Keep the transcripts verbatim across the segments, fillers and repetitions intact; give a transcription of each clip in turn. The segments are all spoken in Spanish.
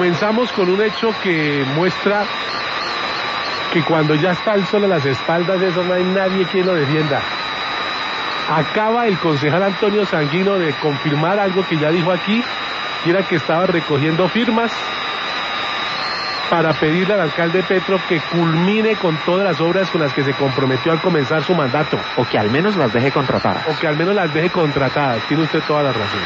Comenzamos con un hecho que muestra que cuando ya está el sol a las espaldas de eso no hay nadie quien lo defienda. Acaba el concejal Antonio Sanguino de confirmar algo que ya dijo aquí, y era que estaba recogiendo firmas para pedirle al alcalde Petro que culmine con todas las obras con las que se comprometió al comenzar su mandato. O que al menos las deje contratadas. O que al menos las deje contratadas, tiene usted toda la razón.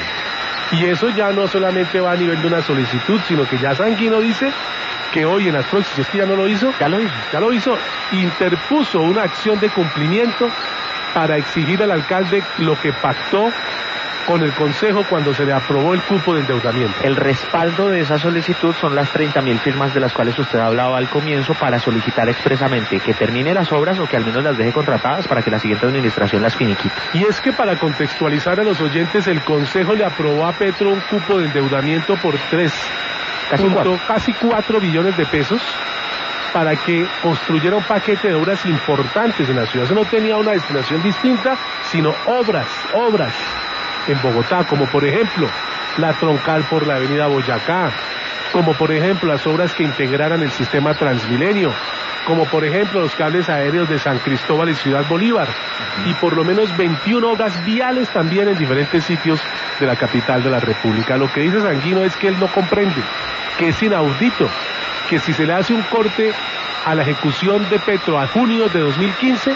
Y eso ya no solamente va a nivel de una solicitud, sino que ya Sanguino dice que hoy en las próximas, si es que ya no lo hizo, ya lo hizo, ya lo hizo, interpuso una acción de cumplimiento para exigir al alcalde lo que pactó con el Consejo cuando se le aprobó el cupo de endeudamiento. El respaldo de esa solicitud son las treinta mil firmas de las cuales usted hablaba al comienzo para solicitar expresamente que termine las obras o que al menos las deje contratadas para que la siguiente administración las finiquite. Y es que para contextualizar a los oyentes, el Consejo le aprobó a Petro un cupo de endeudamiento por tres, casi cuatro, casi cuatro billones de pesos para que construyera un paquete de obras importantes en la ciudad. Eso no tenía una destinación distinta, sino obras, obras en Bogotá, como por ejemplo la troncal por la avenida Boyacá, como por ejemplo las obras que integraran el sistema Transmilenio, como por ejemplo los cables aéreos de San Cristóbal y Ciudad Bolívar, y por lo menos veintiuna obras viales también en diferentes sitios de la capital de la República. Lo que dice Sanguino es que él no comprende, que es inaudito, que si se le hace un corte a la ejecución de Petro a junio de dos mil quince,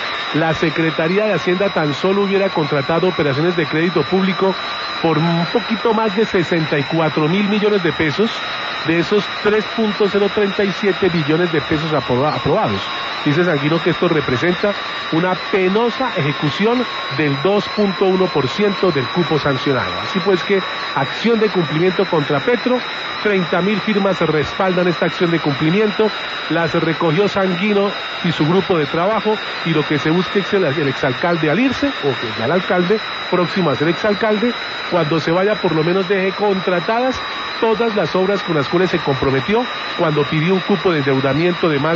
la Secretaría de Hacienda tan solo hubiera contratado operaciones de crédito público por un poquito más de sesenta y cuatro mil millones de pesos, de esos tres punto cero treinta y siete billones de pesos aprobados. Dice Sanguino que esto representa una penosa ejecución del dos punto uno por ciento del cupo sancionado. Así pues que acción de cumplimiento contra Petro, treinta mil firmas respaldan esta acción de cumplimiento, las recogió Sanguino y su grupo de trabajo, y lo que se busca es el, el exalcalde al irse, o que ya el alcalde próximo a ser exalcalde, cuando se vaya por lo menos deje contratadas todas las obras con las cuales se comprometió cuando pidió un cupo de endeudamiento de más